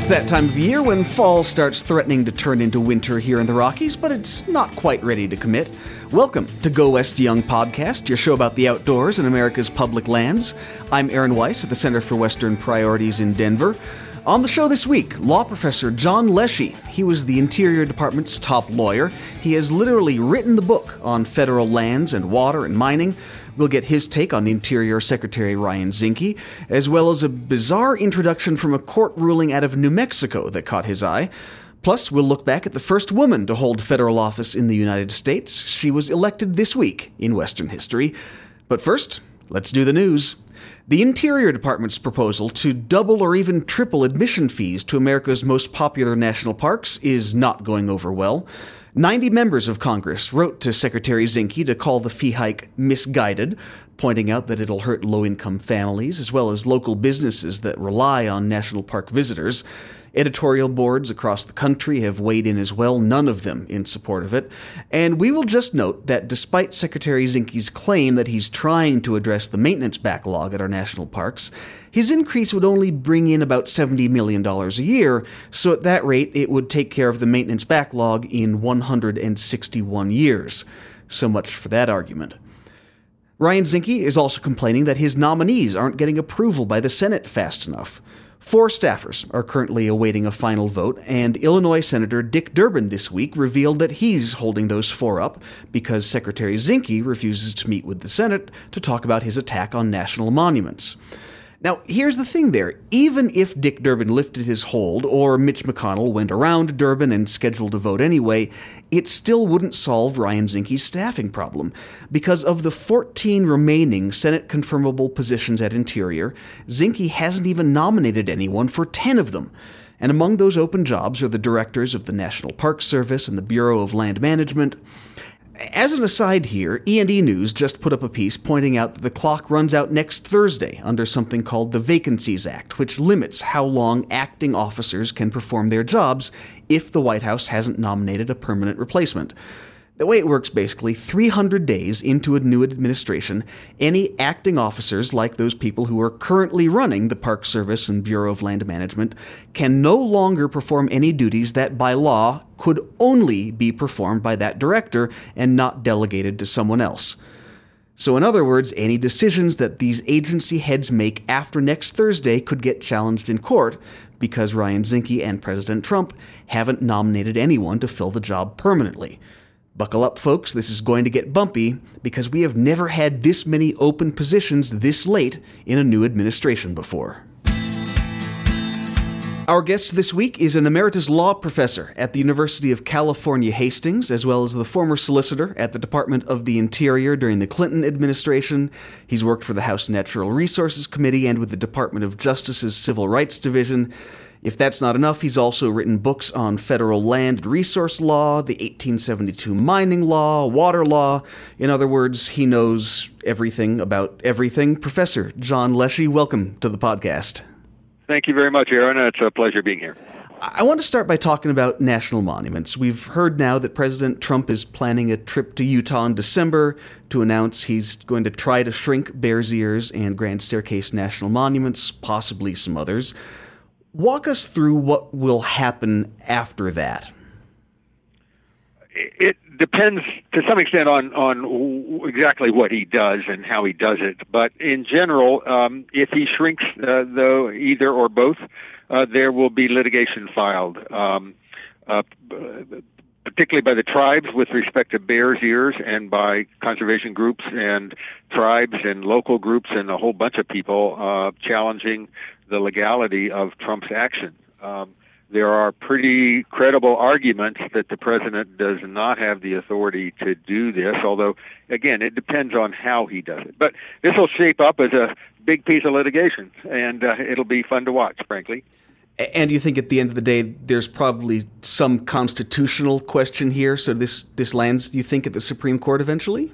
It's that time of year when fall starts threatening to turn into winter here in the Rockies, but it's not quite ready to commit. Welcome to Go West Young Podcast, your show about the outdoors and America's public lands. I'm Aaron Weiss at the Center for Western Priorities in Denver. On the show this week, law professor John Leshy. He was the Interior Department's top lawyer. He has literally written the book on federal lands and water and mining. We'll get his take on Interior Secretary Ryan Zinke, as well as a bizarre introduction from a court ruling out of New Mexico that caught his eye. Plus, we'll look back at the first woman to hold federal office in the United States. She was elected this week in Western history. But first, let's do the news. The Interior Department's proposal to double or even triple admission fees to America's most popular national parks is not going over well. 90 members of Congress wrote to Secretary Zinke to call the fee hike misguided, pointing out that it'll hurt low-income families as well as local businesses that rely on national park visitors. Editorial boards across the country have weighed in as well, none of them in support of it. And we will just note that despite Secretary Zinke's claim that he's trying to address the maintenance backlog at our national parks, his increase would only bring in about $70 million a year, so at that rate it would take care of the maintenance backlog in 161 years. So much for that argument. Ryan Zinke is also complaining that his nominees aren't getting approval by the Senate fast enough. 4 staffers are currently awaiting a final vote, and Illinois Senator Dick Durbin this week revealed that he's holding those 4 up because Secretary Zinke refuses to meet with the Senate to talk about his attack on national monuments. Now, here's the thing there. Even if Dick Durbin lifted his hold, or Mitch McConnell went around Durbin and scheduled a vote anyway, it still wouldn't solve Ryan Zinke's staffing problem. Because of the 14 remaining Senate-confirmable positions at Interior, Zinke hasn't even nominated anyone for 10 of them. And among those open jobs are the directors of the National Park Service and the Bureau of Land Management. As an aside here, E&E News just put up a piece pointing out that the clock runs out next Thursday under something called the Vacancies Act, which limits how long acting officers can perform their jobs if the White House hasn't nominated a permanent replacement. The way it works, basically, 300 days into a new administration, any acting officers, like those people who are currently running the Park Service and Bureau of Land Management, can no longer perform any duties that, by law, could only be performed by that director and not delegated to someone else. So in other words, any decisions that these agency heads make after next Thursday could get challenged in court because Ryan Zinke and President Trump haven't nominated anyone to fill the job permanently. Buckle up, folks, this is going to get bumpy because we have never had this many open positions this late in a new administration before. Our guest this week is an emeritus law professor at the University of California, Hastings, as well as the former solicitor at the Department of the Interior during the Clinton administration. He's worked for the House Natural Resources Committee and with the Department of Justice's Civil Rights Division. If that's not enough, he's also written books on federal land and resource law, the 1872 mining law, water law. In other words, he knows everything about everything. Professor John Leshy, welcome to the podcast. Thank you very much, Aaron. It's a pleasure being here. I want to start by talking about national monuments. We've heard now that President Trump is planning a trip to Utah in December to announce he's going to try to shrink Bears Ears and Grand Staircase national monuments, possibly some others. Walk us through what will happen after that. It depends to some extent on exactly what he does and how he does it. But in general, if he shrinks, though, either or both, there will be litigation filed, particularly by the tribes with respect to Bears Ears and by conservation groups and tribes and local groups and a whole bunch of people challenging the legality of Trump's action. There are pretty credible arguments that the president does not have the authority to do this, although, again, it depends on how he does it. But this will shape up as a big piece of litigation, and it'll be fun to watch, frankly. And you think at the end of the day, there's probably some constitutional question here, so this lands, you think, at the Supreme Court eventually?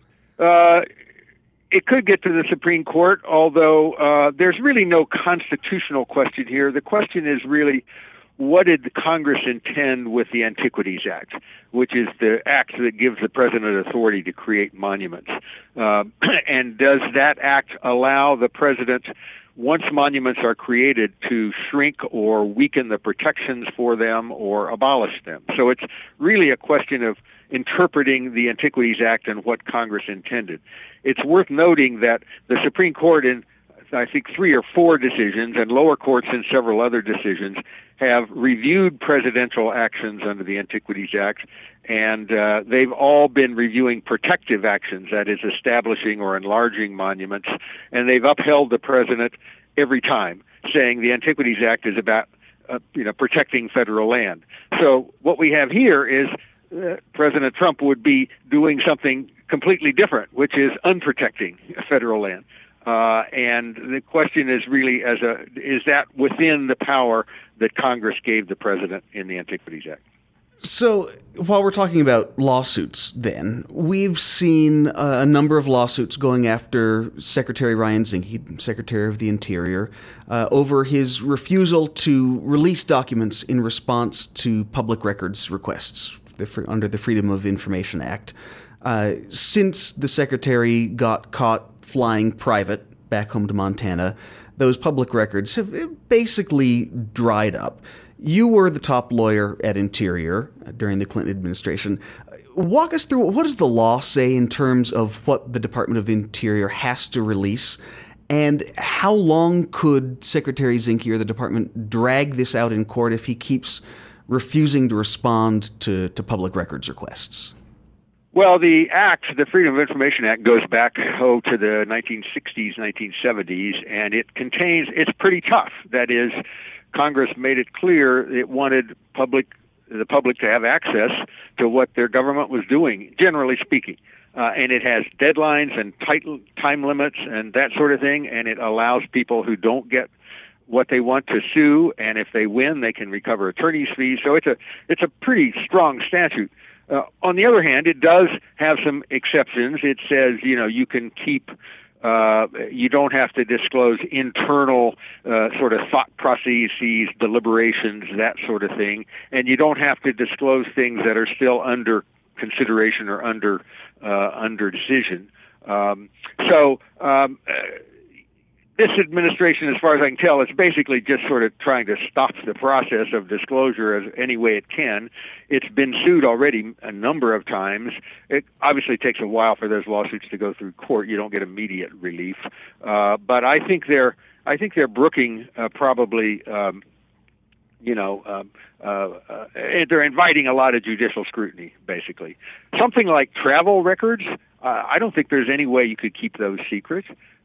It could get to the Supreme Court, although there's really no constitutional question here. The question is really, what did Congress intend with the Antiquities Act, which is the act that gives the president authority to create monuments? And does that act allow the president, once monuments are created, to shrink or weaken the protections for them or abolish them. So it's really a question of interpreting the Antiquities Act and what Congress intended. It's worth noting that the Supreme Court, in I think 3 or 4 decisions, and lower courts in several other decisions, have reviewed presidential actions under the Antiquities Act, and they've all been reviewing protective actions, that is, establishing or enlarging monuments, and they've upheld the president every time, saying the Antiquities Act is about protecting federal land. So what we have here is President Trump would be doing something completely different, which is unprotecting federal land. And the question is really, is that within the power that Congress gave the president in the Antiquities Act? So while we're talking about lawsuits then, we've seen a number of lawsuits going after Secretary Ryan Zinke, Secretary of the Interior, over his refusal to release documents in response to public records requests under the Freedom of Information Act. Since the Secretary got caught flying private back home to Montana, those public records have basically dried up. You were the top lawyer at Interior during the Clinton administration. Walk us through, what does the law say in terms of what the Department of Interior has to release, and how long could Secretary Zinke or the department drag this out in court if he keeps refusing to respond to public records requests? Well, the Act, the Freedom of Information Act, goes back to the 1960s, 1970s, and it's pretty tough. That is, Congress made it clear it wanted the public to have access to what their government was doing, generally speaking. And it has deadlines and tight time limits and that sort of thing, and it allows people who don't get what they want to sue, and if they win, they can recover attorney's fees. So it's a pretty strong statute. On the other hand, it does have some exceptions. It says, you can keep, you don't have to disclose internal sort of thought processes, deliberations, that sort of thing, and you don't have to disclose things that are still under consideration or under decision. This administration, as far as I can tell, is basically just sort of trying to stop the process of disclosure as any way it can. It's been sued already a number of times. It obviously takes a while for those lawsuits to go through court. You don't get immediate relief, but I think they're brooking probably. They're inviting a lot of judicial scrutiny, basically. Something like travel records, I don't think there's any way you could keep those secret.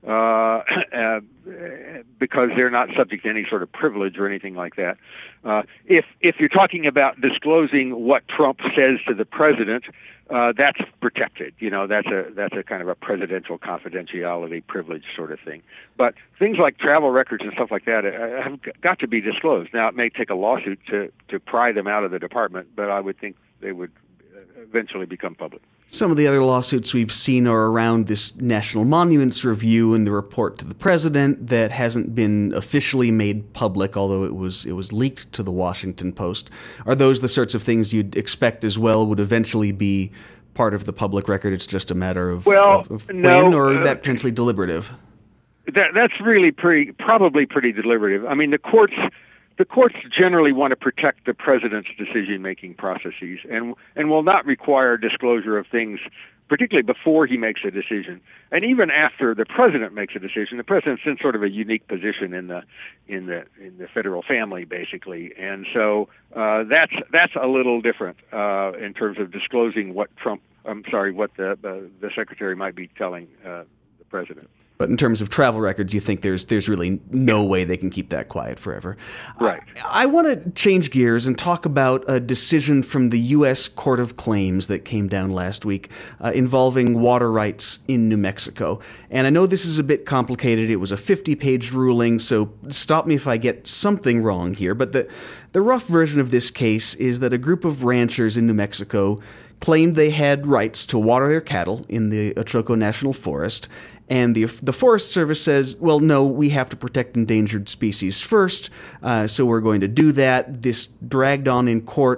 Because they're not subject to any sort of privilege or anything like that. If you're talking about disclosing what Trump says to the president, that's protected. That's a kind of a presidential confidentiality privilege sort of thing. But things like travel records and stuff like that have got to be disclosed. Now, it may take a lawsuit to pry them out of the department, but I would think they would eventually become public. Some of the other lawsuits we've seen are around this National Monuments Review and the report to the president that hasn't been officially made public, although it was leaked to the Washington Post. Are those the sorts of things you'd expect as well would eventually be part of the public record? It's just a matter of when, or that potentially deliberative? That's really probably pretty deliberative. I mean, the courts generally want to protect the president's decision-making processes and will not require disclosure of things, particularly before he makes a decision. And even after the president makes a decision, the president's in sort of a unique position in the federal family, basically. And so that's a little different in terms of disclosing what the secretary might be telling the president. But in terms of travel records, you think there's really no way they can keep that quiet forever. Right. I want to change gears and talk about a decision from the U.S. Court of Claims that came down last week involving water rights in New Mexico. And I know this is a bit complicated. It was a 50-page ruling, so stop me if I get something wrong here. But the rough version of this case is that a group of ranchers in New Mexico claimed they had rights to water their cattle in the Ochoco National Forest. And the Forest Service says, well, no, we have to protect endangered species first, so we're going to do that. This dragged on in court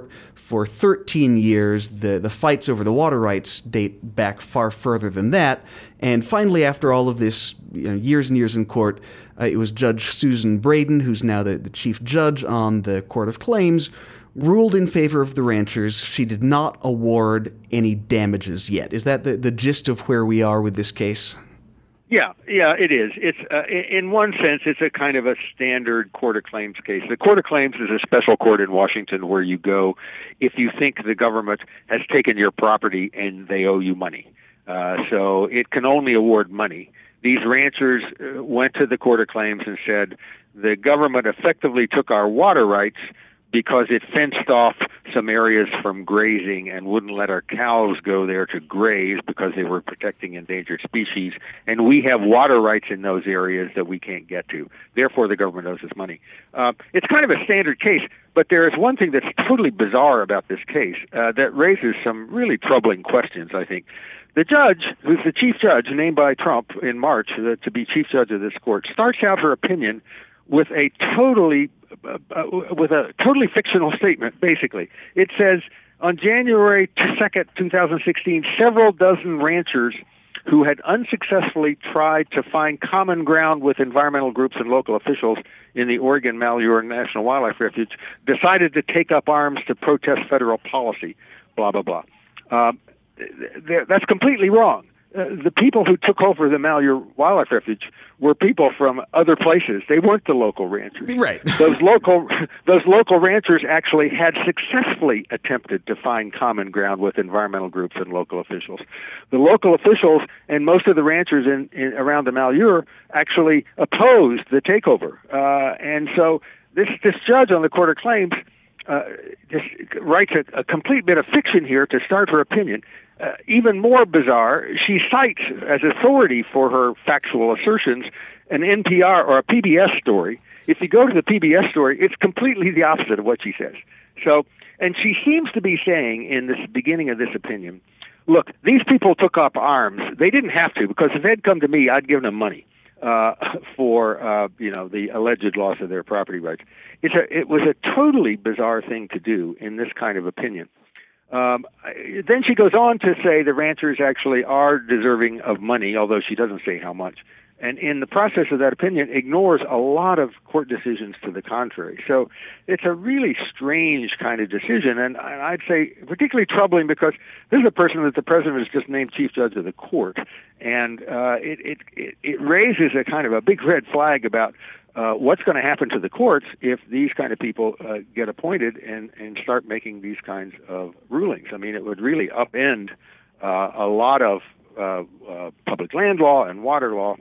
for 13 years. The fights over the water rights date back far further than that. And finally, after all of this, years and years in court, it was Judge Susan Braden, who's now the chief judge on the Court of Claims, ruled in favor of the ranchers. She did not award any damages yet. Is that the gist of where we are with this case? Yeah, it is. It's in one sense, it's a kind of a standard Court of Claims case. The Court of Claims is a special court in Washington where you go if you think the government has taken your property and they owe you money. So it can only award money. These ranchers went to the Court of Claims and said the government effectively took our water rights because it fenced off some areas from grazing and wouldn't let our cows go there to graze because they were protecting endangered species. And we have water rights in those areas that we can't get to. Therefore, the government owes us money. It's kind of a standard case, but there is one thing that's totally bizarre about this case that raises some really troubling questions, I think. The judge, who's the chief judge named by Trump in March to be chief judge of this court, starts out her opinion with a totally fictional statement, basically. It says, on January 2nd, 2016, several dozen ranchers who had unsuccessfully tried to find common ground with environmental groups and local officials in the Oregon Malheur National Wildlife Refuge decided to take up arms to protest federal policy, blah, blah, blah. That's completely wrong. The people who took over the Malheur Wildlife Refuge were people from other places. They weren't the local ranchers. Right. Those local ranchers actually had successfully attempted to find common ground with environmental groups and local officials. The local officials and most of the ranchers around the Malheur actually opposed the takeover. And so this judge on the Court of Claims just writes a complete bit of fiction here to start her opinion. Even more bizarre, she cites as authority for her factual assertions an NPR or a PBS story. If you go to the PBS story, it's completely the opposite of what she says. So, and she seems to be saying in this beginning of this opinion, look, these people took up arms. They didn't have to, because if they'd come to me, I'd give them money for the alleged loss of their property rights. It was a totally bizarre thing to do in this kind of opinion. Then she goes on to say the ranchers actually are deserving of money, although she doesn't say how much. And in the process of that opinion, ignores a lot of court decisions to the contrary. So it's a really strange kind of decision, and I'd say particularly troubling because this is a person that the president has just named chief judge of the court, and it raises a kind of a big red flag about what's going to happen to the courts if these kind of people get appointed and start making these kinds of rulings. I mean, it would really upend a lot of public land law and water law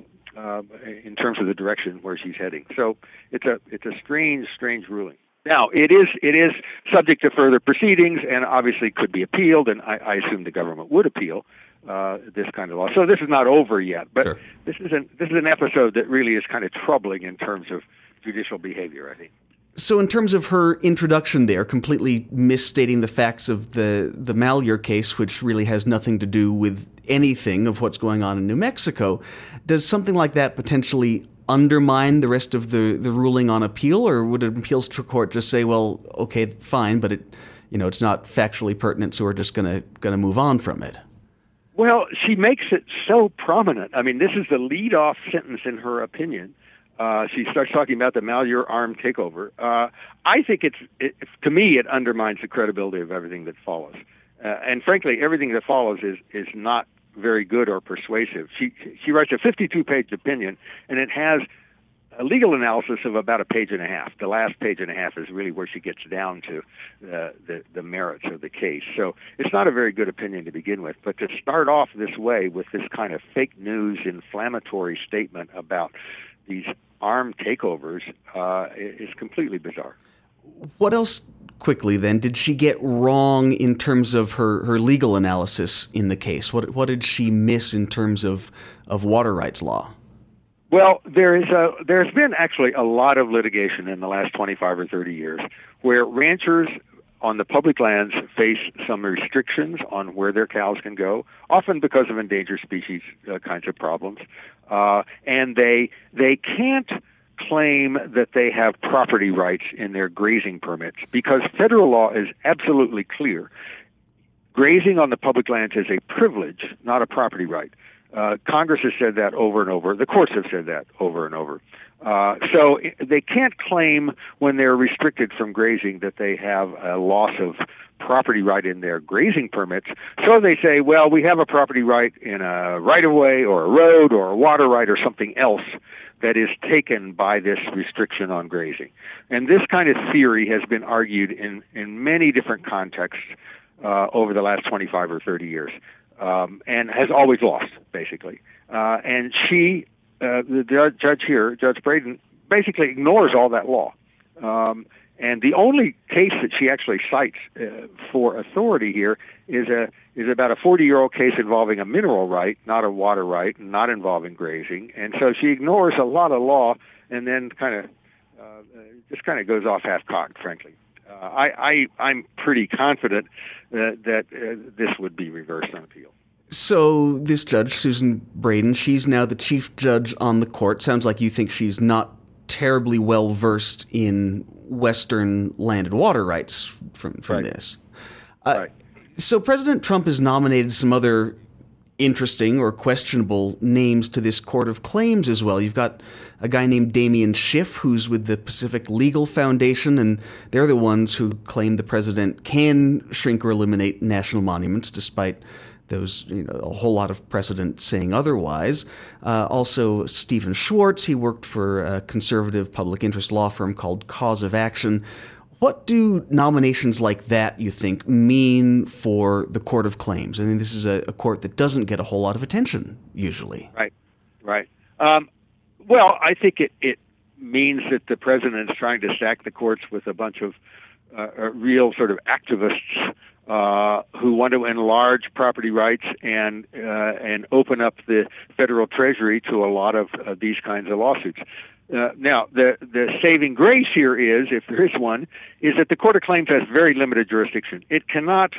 in terms of the direction where she's heading. So it's a strange ruling. Now, it is subject to further proceedings and obviously could be appealed, and I assume the government would appeal this kind of law. So this is not over yet, but sure. This is an episode that really is kind of troubling in terms of judicial behavior, I think. So in terms of her introduction there, completely misstating the facts of the Malheur case, which really has nothing to do with anything of what's going on in New Mexico, does something like that potentially undermine the rest of the ruling on appeal, or would an appeals court just say, well, okay, fine, but it's not factually pertinent, so we're just gonna move on from it? Well, she makes it so prominent. I mean, this is the lead-off sentence in her opinion. She starts talking about the Malheur armed takeover. I think to me, it undermines the credibility of everything that follows. And frankly, everything that follows is not very good or persuasive. She writes a 52-page opinion, and it has a legal analysis of about a page and a half. The last page and a half is really where she gets down to the merits of the case. So it's not a very good opinion to begin with. But to start off this way with this kind of fake news, inflammatory statement about these armed takeovers is completely bizarre. What else, quickly then, did she get wrong in terms of her legal analysis in the case? What did she miss in terms of water rights law? Well, there's been actually a lot of litigation in the last 25 or 30 years where ranchers on the public lands face some restrictions on where their cows can go, often because of endangered species kinds of problems, and they can't claim that they have property rights in their grazing permits, because federal law is absolutely clear. Grazing on the public lands is a privilege, not a property right. Congress has said that over and over. The courts have said that over and over. So they can't claim when they're restricted from grazing that they have a loss of property right in their grazing permits. So they say, well, we have a property right in a right-of-way or a road or a water right or something else that is taken by this restriction on grazing. And this kind of theory has been argued in many different contexts over the last 25 or 30 years, and has always lost, basically. And she, the judge here, Judge Braden, basically ignores all that law. And the only case that she actually cites for authority here is about a 40-year-old case involving a mineral right, not a water right, and not involving grazing. And so she ignores a lot of law, and then just kind of goes off half-cocked, frankly. I'm pretty confident that this would be reversed on appeal. So this judge, Susan Braden, she's now the chief judge on the court. Sounds like you think she's not terribly well versed in Western land and water rights from right. this. Right. So President Trump has nominated some other interesting or questionable names to this Court of Claims as well. You've got a guy named Damian Schiff, who's with the Pacific Legal Foundation, and they're the ones who claim the president can shrink or eliminate national monuments, despite those, a whole lot of precedent saying otherwise. Also, Stephen Schwartz, he worked for a conservative public interest law firm called Cause of Action. What do nominations like that, you think, mean for the Court of Claims? I mean, this is a court that doesn't get a whole lot of attention, usually. Right. Well, I think it means that the president is trying to stack the courts with a bunch of real sort of activists who want to enlarge property rights and open up the federal treasury to a lot of these kinds of lawsuits. Now, the saving grace here is, if there is one, is that the Court of Claims has very limited jurisdiction. It cannot,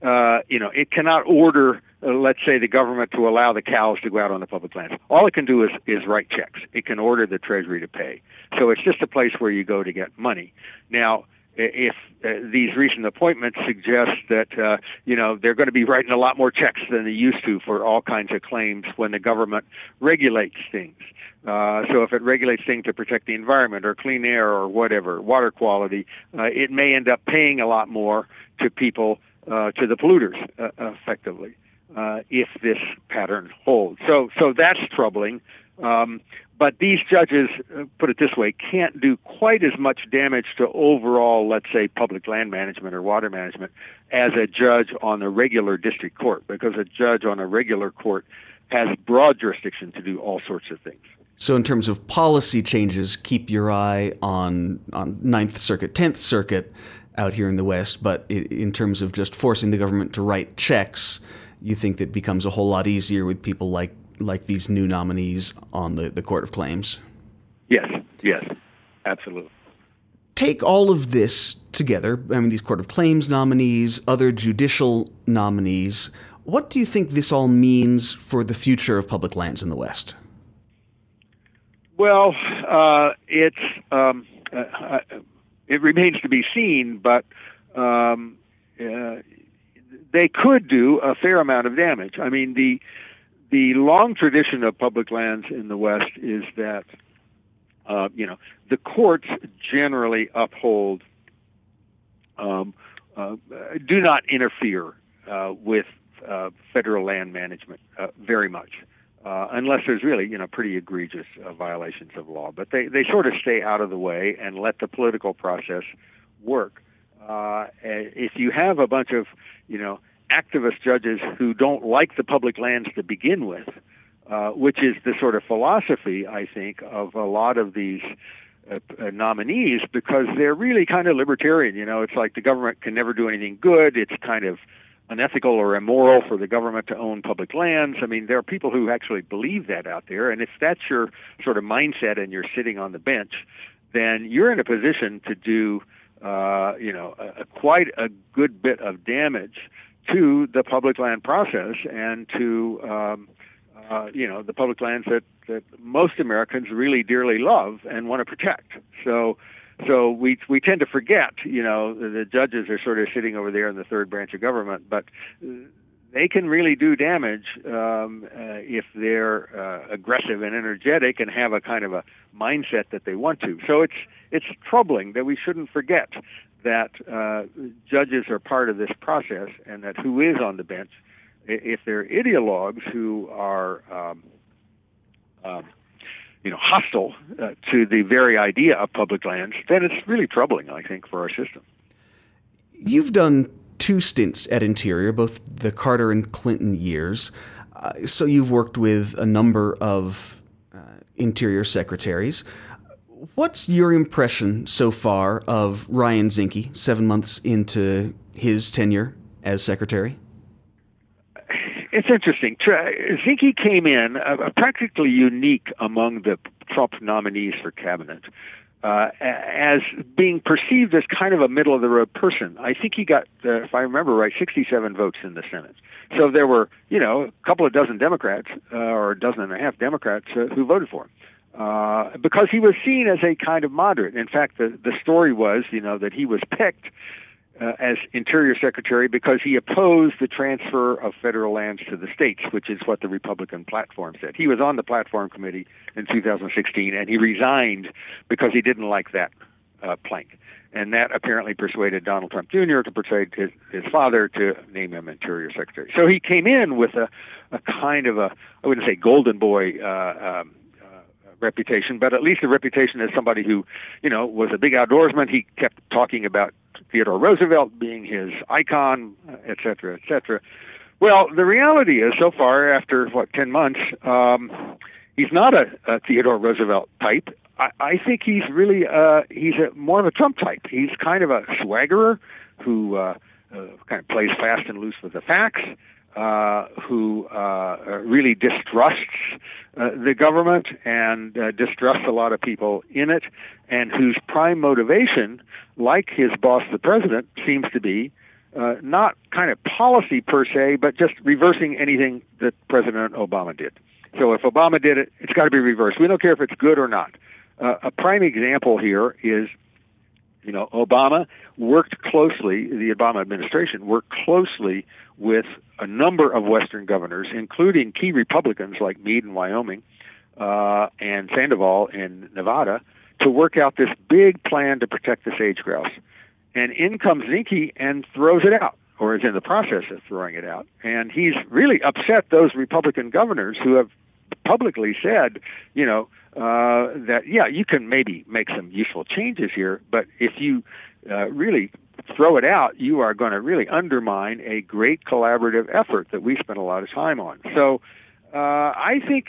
it cannot order, let's say, the government to allow the cows to go out on the public lands. All it can do is write checks. It can order the Treasury to pay. So it's just a place where you go to get money. Now, if these recent appointments suggest that, they're going to be writing a lot more checks than they used to for all kinds of claims when the government regulates things. So if it regulates things to protect the environment or clean air or whatever, water quality, it may end up paying a lot more to people, to the polluters, effectively, if this pattern holds. So that's troubling. But these judges, put it this way, can't do quite as much damage to overall, let's say, public land management or water management as a judge on a regular district court, because a judge on a regular court has broad jurisdiction to do all sorts of things. So in terms of policy changes, keep your eye on Ninth Circuit, 10th Circuit out here in the West, but in terms of just forcing the government to write checks, you think that becomes a whole lot easier with people like these new nominees on the Court of Claims? Yes, absolutely. Take all of this together, I mean, these Court of Claims nominees, other judicial nominees, what do you think this all means for the future of public lands in the West? Well, it remains to be seen, but they could do a fair amount of damage. I mean, the long tradition of public lands in the West is that, the courts generally uphold, do not interfere with federal land management very much, unless there's really, pretty egregious violations of law. But they sort of stay out of the way and let the political process work. If you have a bunch of, activist judges who don't like the public lands to begin with, which is the sort of philosophy, I think, of a lot of these nominees, because they're really kind of libertarian. It's like the government can never do anything good. It's kind of unethical or immoral for the government to own public lands. I mean, there are people who actually believe that out there. And if that's your sort of mindset and you're sitting on the bench, then you're in a position to do, quite a good bit of damage to the public land process and to the public lands that most Americans really dearly love and want to protect. So we tend to forget, the judges are sort of sitting over there in the third branch of government, but they can really do damage if they're aggressive and energetic and have a kind of a mindset that they want to. So it's troubling that we shouldn't forget that judges are part of this process, and that who is on the bench, if they're ideologues who are hostile to the very idea of public lands, then it's really troubling, I think, for our system. You've done 2 stints at Interior, both the Carter and Clinton years. So you've worked with a number of Interior secretaries. What's your impression so far of Ryan Zinke, 7 months into his tenure as secretary? It's interesting. Zinke came in practically unique among the Trump nominees for cabinet, as being perceived as kind of a middle-of-the-road person. I think he got, if I remember right, 67 votes in the Senate. So there were, a couple of dozen Democrats, or a dozen and a half Democrats who voted for him, because he was seen as a kind of moderate. In fact, the story was, that he was picked as Interior Secretary because he opposed the transfer of federal lands to the states, which is what the Republican platform said. He was on the platform committee in 2016, and he resigned because he didn't like that plank. And that apparently persuaded Donald Trump Jr. to persuade his father to name him Interior Secretary. So he came in with a kind of I wouldn't say golden boy reputation, but at least a reputation as somebody who, was a big outdoorsman. He kept talking about Theodore Roosevelt being his icon, et cetera, et cetera. Well, the reality is, so far, after, 10 months, he's not a Theodore Roosevelt type. I think he's really, more of a Trump type. He's kind of a swaggerer who kind of plays fast and loose with the facts, who really distrusts the government and distrusts a lot of people in it, and whose prime motivation, like his boss, the president, seems to be not kind of policy per se, but just reversing anything that President Obama did. So if Obama did it, it's got to be reversed. We don't care if it's good or not. A prime example here is, Obama worked closely, the Obama administration worked closely with a number of Western governors, including key Republicans like Meade in Wyoming and Sandoval in Nevada, to work out this big plan to protect the sage grouse. And in comes Zinke and throws it out, or is in the process of throwing it out. And he's really upset those Republican governors who have publicly said, that, you can maybe make some useful changes here, but if you really throw it out, you are going to really undermine a great collaborative effort that we spent a lot of time on. So I think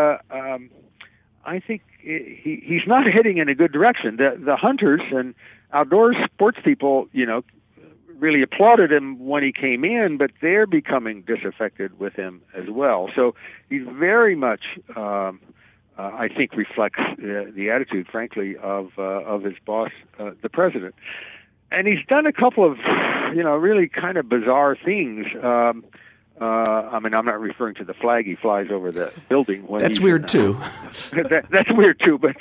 he's not heading in a good direction. The hunters and outdoors sports people, really applauded him when he came in, but they're becoming disaffected with him as well. So he's very much, I think, reflects the attitude, frankly, of his boss, the president. And he's done a couple of, really kind of bizarre things. I'm not referring to the flag he flies over the building. That's weird too. That's weird too. But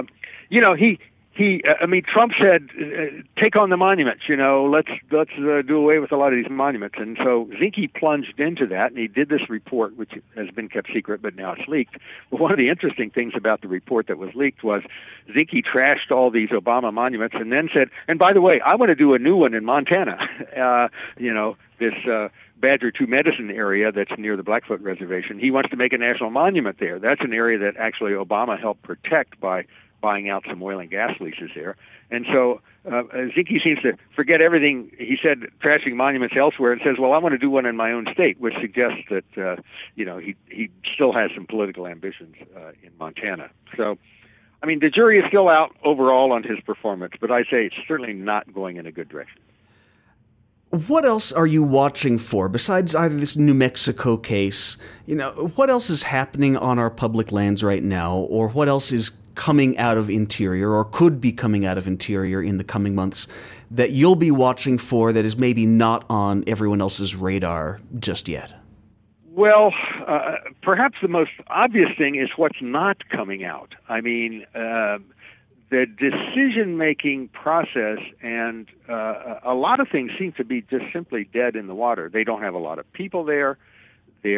Trump said, take on the monuments, let's do away with a lot of these monuments. And so Zinke plunged into that, and he did this report, which has been kept secret, but now it's leaked. But one of the interesting things about the report that was leaked was Zinke trashed all these Obama monuments and then said, and by the way, I want to do a new one in Montana, this Badger 2 Medicine area that's near the Blackfoot Reservation. He wants to make a national monument there. That's an area that actually Obama helped protect by buying out some oil and gas leases there. And so Zinke seems to forget everything he said, trashing monuments elsewhere, and says, well, I want to do one in my own state, which suggests that, he still has some political ambitions in Montana. So, the jury is still out overall on his performance, but I say it's certainly not going in a good direction. What else are you watching for besides either this New Mexico case? What else is happening on our public lands right now, or what else is coming out of Interior or could be coming out of Interior in the coming months that you'll be watching for that is maybe not on everyone else's radar just yet? Well, perhaps the most obvious thing is what's not coming out. I mean, the decision-making process and a lot of things seem to be just simply dead in the water. They don't have a lot of people there. They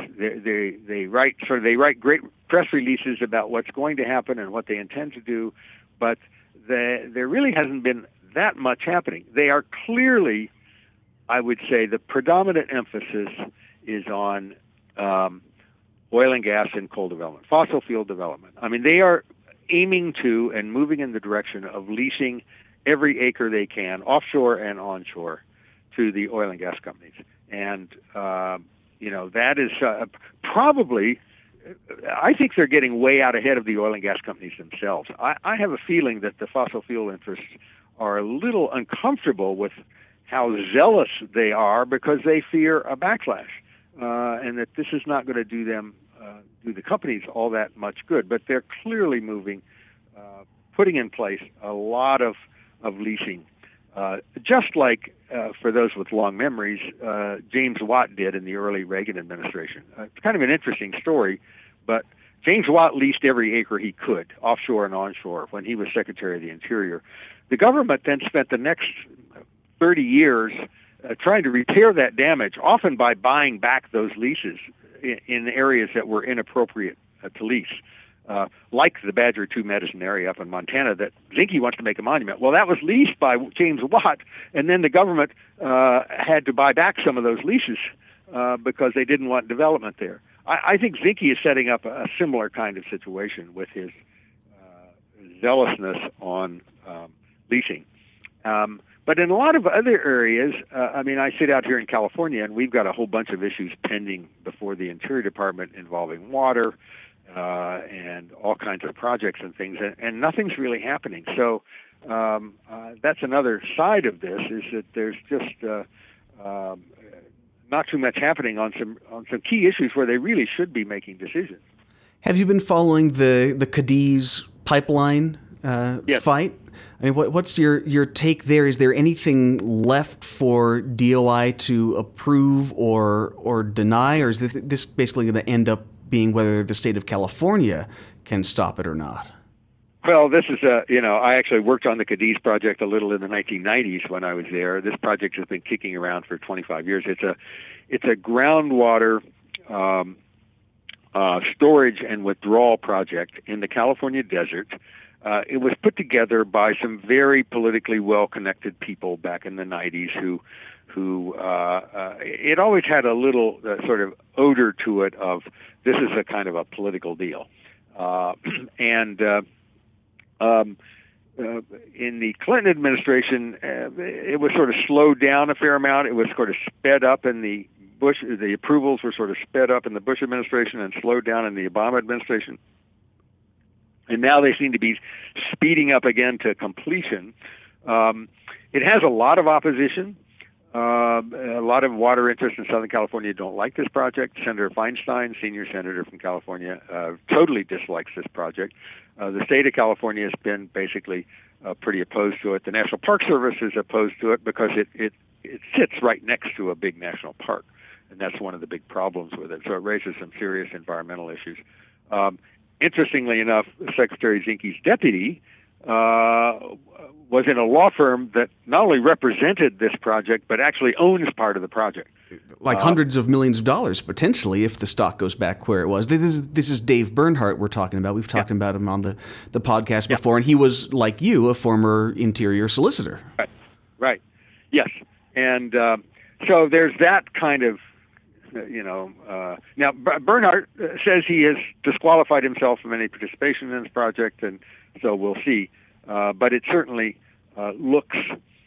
write great press releases about what's going to happen and what they intend to do, but there really hasn't been that much happening. They are clearly, I would say, the predominant emphasis is on oil and gas and coal development, fossil fuel development. I mean, they are aiming to and moving in the direction of leasing every acre they can, offshore and onshore, to the oil and gas companies. And, that is probably, I think they're getting way out ahead of the oil and gas companies themselves. I have a feeling that the fossil fuel interests are a little uncomfortable with how zealous they are because they fear a backlash, and that this is not going to do the companies all that much good. But they're clearly moving, putting in place a lot of leasing, just like, for those with long memories, James Watt did in the early Reagan administration. It's kind of an interesting story, but James Watt leased every acre he could, offshore and onshore, when he was Secretary of the Interior. The government then spent the next 30 years trying to repair that damage, often by buying back those leases in areas that were inappropriate to lease, like the Badger 2 Medicine area up in Montana that Zinke wants to make a monument. Well, that was leased by James Watt, and then the government had to buy back some of those leases because they didn't want development there. I think Zinke is setting up a similar kind of situation with his zealousness on leasing. But in a lot of other areas, I sit out here in California, and we've got a whole bunch of issues pending before the Interior Department involving water and all kinds of projects and things, and nothing's really happening. So that's another side of this, is that there's just not too much happening on some key issues where they really should be making decisions. Have you been following the Cadiz pipeline Yes. fight? I mean, what's your take there? Is there anything left for DOI to approve or deny, or is this basically going to end up being whether the state of California can stop it or not? Well, this is I actually worked on the Cadiz project a little in the 1990s when I was there. This project has been kicking around for 25 years. It's a groundwater storage and withdrawal project in the California desert. It was put together by some very politically well-connected people back in the 90s who it always had a little sort of odor to it of this is a kind of a political deal. In the Clinton administration, it was sort of slowed down a fair amount. It was sort of sped up in the Bush. The approvals were sort of sped up in the Bush administration and slowed down in the Obama administration. And now they seem to be speeding up again to completion. It has a lot of opposition. A lot of water interests in Southern California don't like this project. Senator Feinstein, senior senator from California, totally dislikes this project. The state of California has been basically pretty opposed to it. The National Park Service is opposed to it because it sits right next to a big national park, and that's one of the big problems with it. So it raises some serious environmental issues. Interestingly enough, Secretary Zinke's deputy was in a law firm that not only represented this project, but actually owns part of the project. Like hundreds of millions of dollars, potentially, if the stock goes back where it was. This is Dave Bernhardt we're talking about. We've talked about him on the podcast before, and he was, like you, a former interior solicitor. Right. Yes. And so there's that kind of, now Bernhardt says he has disqualified himself from any participation in this project, and so we'll see. But it certainly looks,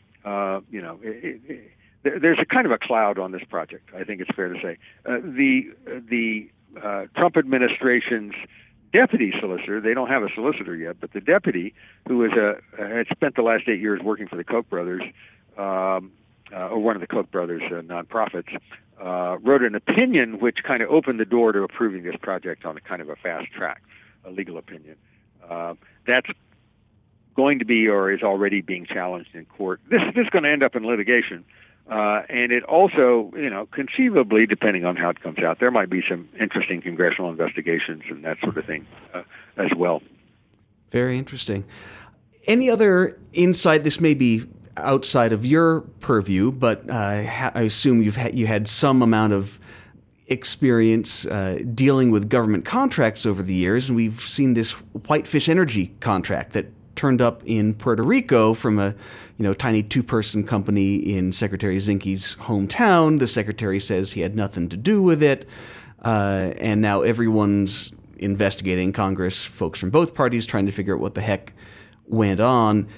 there's a kind of a cloud on this project, I think it's fair to say. The Trump administration's deputy solicitor, they don't have a solicitor yet, but the deputy, who had spent the last 8 years working for the Koch brothers, or one of the Koch brothers' nonprofits, wrote an opinion which kind of opened the door to approving this project on a kind of a fast track, a legal opinion. That's going to be or is already being challenged in court. This is going to end up in litigation. And it also, conceivably, depending on how it comes out, there might be some interesting congressional investigations and that sort of thing as well. Very interesting. Any other insight? This may be outside of your purview, but I assume you had some amount of experience dealing with government contracts over the years, and we've seen this Whitefish Energy contract that turned up in Puerto Rico from a tiny two-person company in Secretary Zinke's hometown. The secretary says he had nothing to do with it, and now everyone's investigating. Congress, folks from both parties, trying to figure out what the heck went on.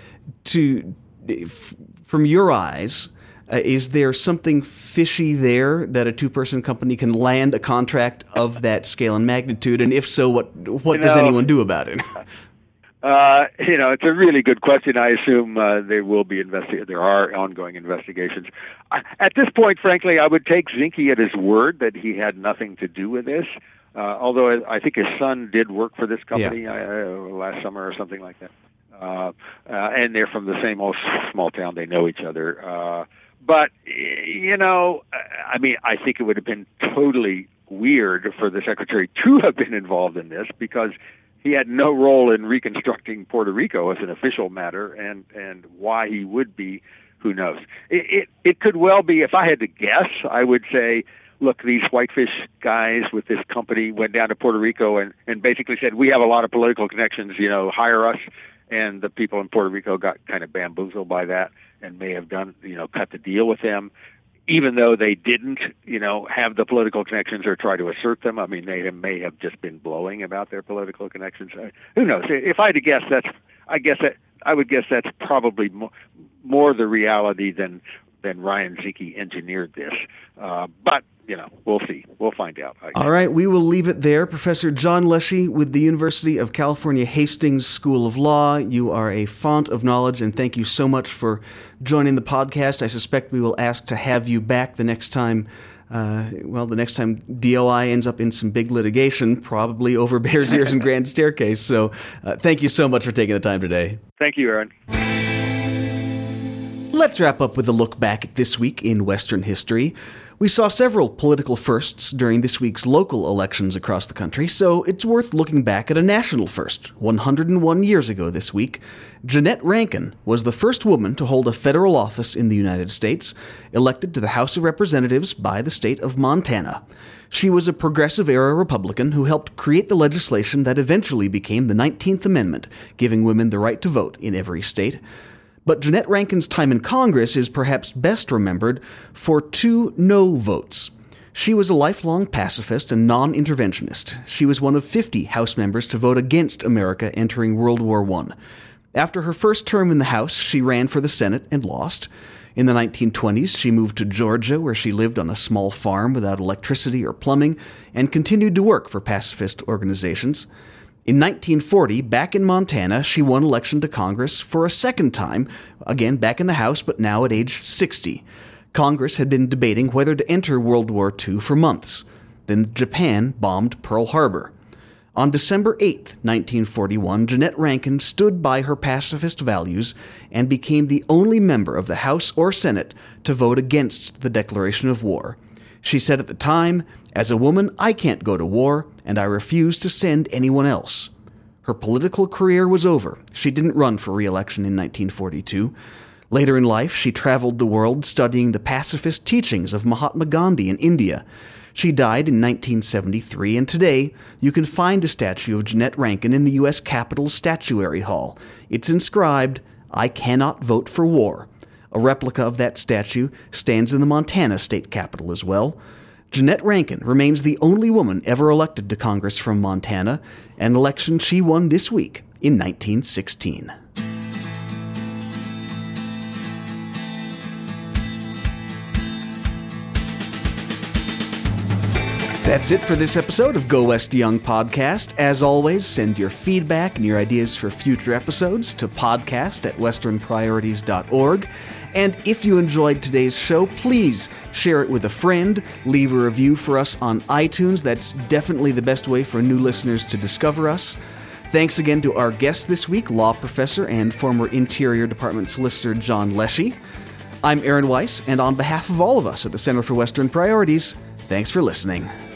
From your eyes, is there something fishy there that a two-person company can land a contract of that scale and magnitude? And if so, what does anyone do about it? It's a really good question. I assume there will be there are ongoing investigations. At this point, frankly, I would take Zinke at his word that he had nothing to do with this. Although I think his son did work for this company last summer or something like that. And they're from the same old small town. They know each other. But, I think it would have been totally weird for the secretary to have been involved in this because he had no role in reconstructing Puerto Rico as an official matter, and why he would be, who knows. It could well be, if I had to guess, I would say, look, these Whitefish guys with this company went down to Puerto Rico and basically said, we have a lot of political connections, hire us. And the people in Puerto Rico got kind of bamboozled by that and may have done, cut the deal with them, even though they didn't, have the political connections or try to assert them. I mean, they may have just been blowing about their political connections. Who knows? If I had to guess, I would guess that's probably more the reality than Ryan Zinke engineered this. But, we'll see. We'll find out. All right, we will leave it there. Professor John Leshy with the University of California Hastings School of Law. You are a font of knowledge, and thank you so much for joining the podcast. I suspect we will ask to have you back the next time DOI ends up in some big litigation, probably over Bears Ears and Grand Staircase. So thank you so much for taking the time today. Thank you, Aaron. Let's wrap up with a look back at this week in Western history. We saw several political firsts during this week's local elections across the country, so it's worth looking back at a national first. 101 years ago this week, Jeannette Rankin was the first woman to hold a federal office in the United States, elected to the House of Representatives by the state of Montana. She was a progressive-era Republican who helped create the legislation that eventually became the 19th Amendment, giving women the right to vote in every state. But Jeannette Rankin's time in Congress is perhaps best remembered for 2 no votes. She was a lifelong pacifist and non-interventionist. She was one of 50 House members to vote against America entering World War I. After her first term in the House, she ran for the Senate and lost. In the 1920s, she moved to Georgia, where she lived on a small farm without electricity or plumbing, and continued to work for pacifist organizations. In 1940, back in Montana, she won election to Congress for a second time, again back in the House, but now at age 60. Congress had been debating whether to enter World War II for months. Then Japan bombed Pearl Harbor. On December 8, 1941, Jeannette Rankin stood by her pacifist values and became the only member of the House or Senate to vote against the declaration of war. She said at the time, "As a woman, I can't go to war, and I refuse to send anyone else." Her political career was over. She didn't run for re-election in 1942. Later in life, she traveled the world studying the pacifist teachings of Mahatma Gandhi in India. She died in 1973, and today you can find a statue of Jeannette Rankin in the U.S. Capitol's Statuary Hall. It's inscribed, "I cannot vote for war." A replica of that statue stands in the Montana State Capitol as well. Jeannette Rankin remains the only woman ever elected to Congress from Montana, an election she won this week in 1916. That's it for this episode of Go West Young Podcast. As always, send your feedback and your ideas for future episodes to podcast@westernpriorities.org. And if you enjoyed today's show, please share it with a friend. Leave a review for us on iTunes. That's definitely the best way for new listeners to discover us. Thanks again to our guest this week, law professor and former Interior Department Solicitor John Leshy. I'm Aaron Weiss, and on behalf of all of us at the Center for Western Priorities, thanks for listening.